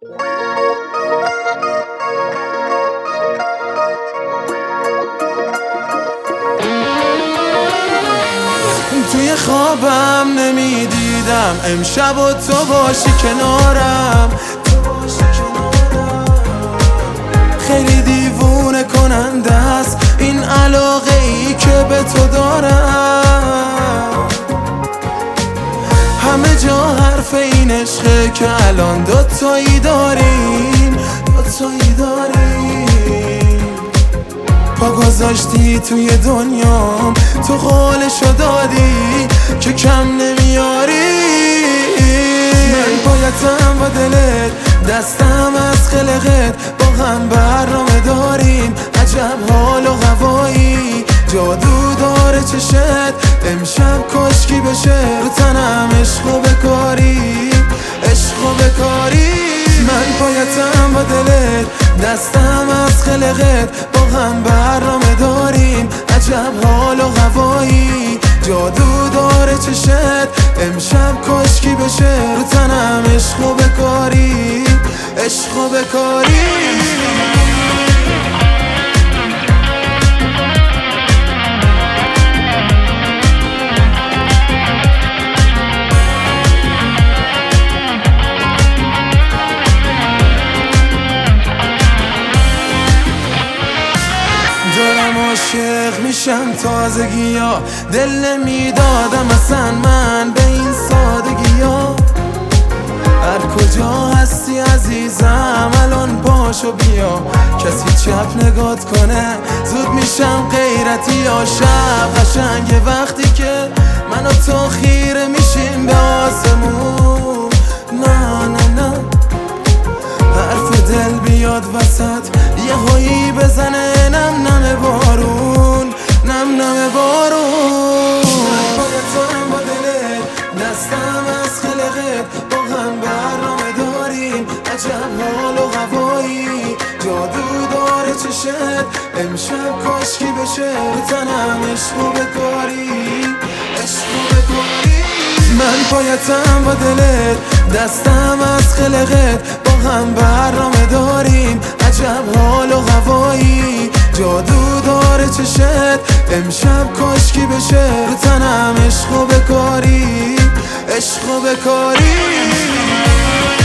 توی خوابم نمیدیدم امشب و تو باشی کنارم. خیلی دیوونه کننده است این علاقه ای که به تو دارم. همه جا حرف این عشقه که الان دوتایی داریم. پا گذاشتی توی دنیام، تو قولشو دادی که کم نمیاری. من بایدم با دلت، دستم از خلقت، با هم برنامه داریم. عجب حال و هوایی، جادو داره چشت، امشب کاشکی بشه رو تنم عشقو بکاری، عشقو بکاری. من پایدم با دلت، دستم از خلقت، با هم برنامه داریم. عجب حال و هوایی، جادو داره چشت، امشب کاشکی بشه رو تنم عشقو بکاری، عشقو بکاری. عاشق میشم تازگی ها، دل نمیدادم اصلا من به این سادگی ها. هر کجا هستی عزیزم الان پاشو بیا، کسی چپ نگات کنه زود میشم غیرتی. یا شب قشنگه وقتی که من و تو خیره میشیم به آسمون. نه نه نه، حرف دل بیاد وسط یه هایی بزنه نم نم بارون، نم نم بارون. بایدم با دلت، دستم از خلقت، با هم برنامه داریم. عجب حال و هوایی، جادو داره چشت، امشب کاشکی بشه رو تنم عشقو بکاری، عشقو بکاری. من پایدم با دلت، دستم از خلقت، با هم برنامه داریم. عجب حال و هوایی، جادو داره چشت، امشب کاشکی بشه رو تنم عشقو بکاری، عشقو بکاری.